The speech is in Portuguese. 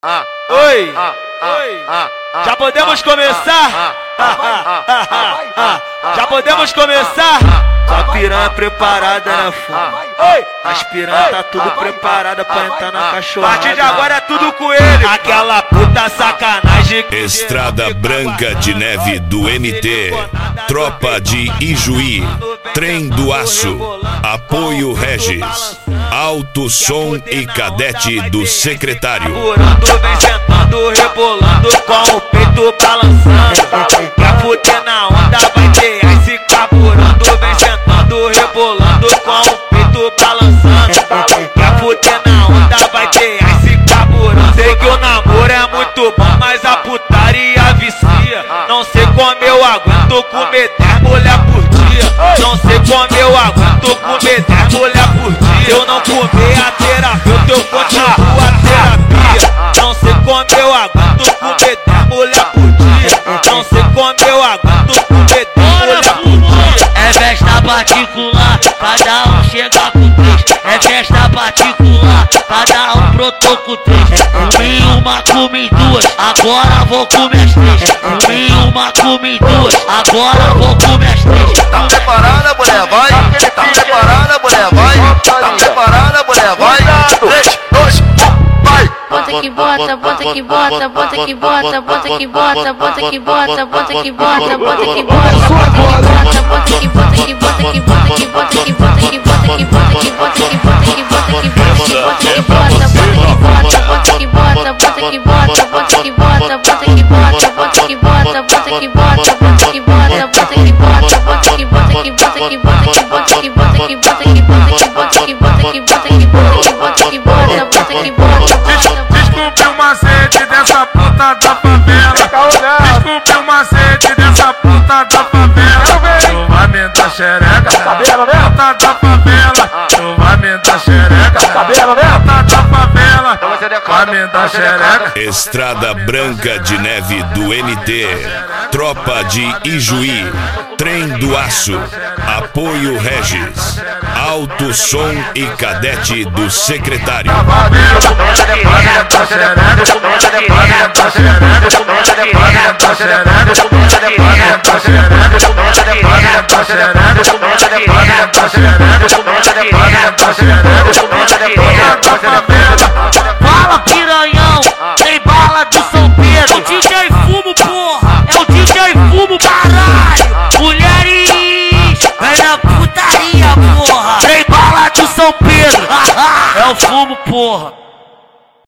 Oi, já podemos começar? Já podemos começar? A piranha preparada na fuma. As piranhas tá tudo preparada pra entrar na cachorrada. A partir de agora é tudo com ele. Aquela puta sacanagem. Estrada Branca de Neve do MT, Tropa de Ijuí, Trem do Aço, Apoio Regis, Alto Som e Cadete do Secretário. Vem sentando, rebolando com o peito balançando. Pra fuder na onda vai ter esse carburando. Vem sentando, rebolando com o peito balançando. Pra fuder na onda vai ter esse carburando. Sei que o namoro é muito bom, mas a putaria vicia. Não sei como eu aguento comer 10 mulher por dia. Não sei como eu aguento comer 10 mulher por dia. Se eu não comer a terapeuta, eu continuo a terapia. Não sei como eu aguento comer 10 mulher por dia. Não sei como eu aguento comer 10 mulher por dia. É festa particular, cada um chega com 3. É festa particular, cada um brotou com 3. Comi uma, comi duas, agora vou comer as 3. Comi uma, comi duas, agora vou comer as 3. Tá preparada, mulher, vai? Tá preparada, mulher, vai? Tá preparada, mulher, vai? 3, 2, 1, vai! Bota que bota, bota que bota, bota que bota, bota que bota, bota que bota, bota que bota, bota que bota, bota que bota, bota que bota que bota que bota que bota que bota que bota que bota que bota que bota que bota que bota que bota, bota que bota, bota que bota, bota que bota, bota que bota, bota que bota, bota que bota, bota que bota, bota que bota, bota que bota, que bota que bota, que bota que bota, que bota que bota, que bota que bota, que bota que bota, bota que bota. Desculpe o macete dessa puta da favela. Desculpe o macete dessa puta da favela. Tu vai me dar xereca, puta da favela. Tu vai me dar xereca, puta da favela. Vai me dar xereca. Estrada Branca de Neve do MT, Tropa de Ijuí, Trem do Aço, Apoio Regis, Alto Som e Cadete do Secretário. Fala, piranhão, tem bala do São Pedro. O DJ Fumo, porra, é o DJ Fumo, caralho. Mulheres, vem na putaria, porra. Tem bala do São Pedro, é o Fumo, porra.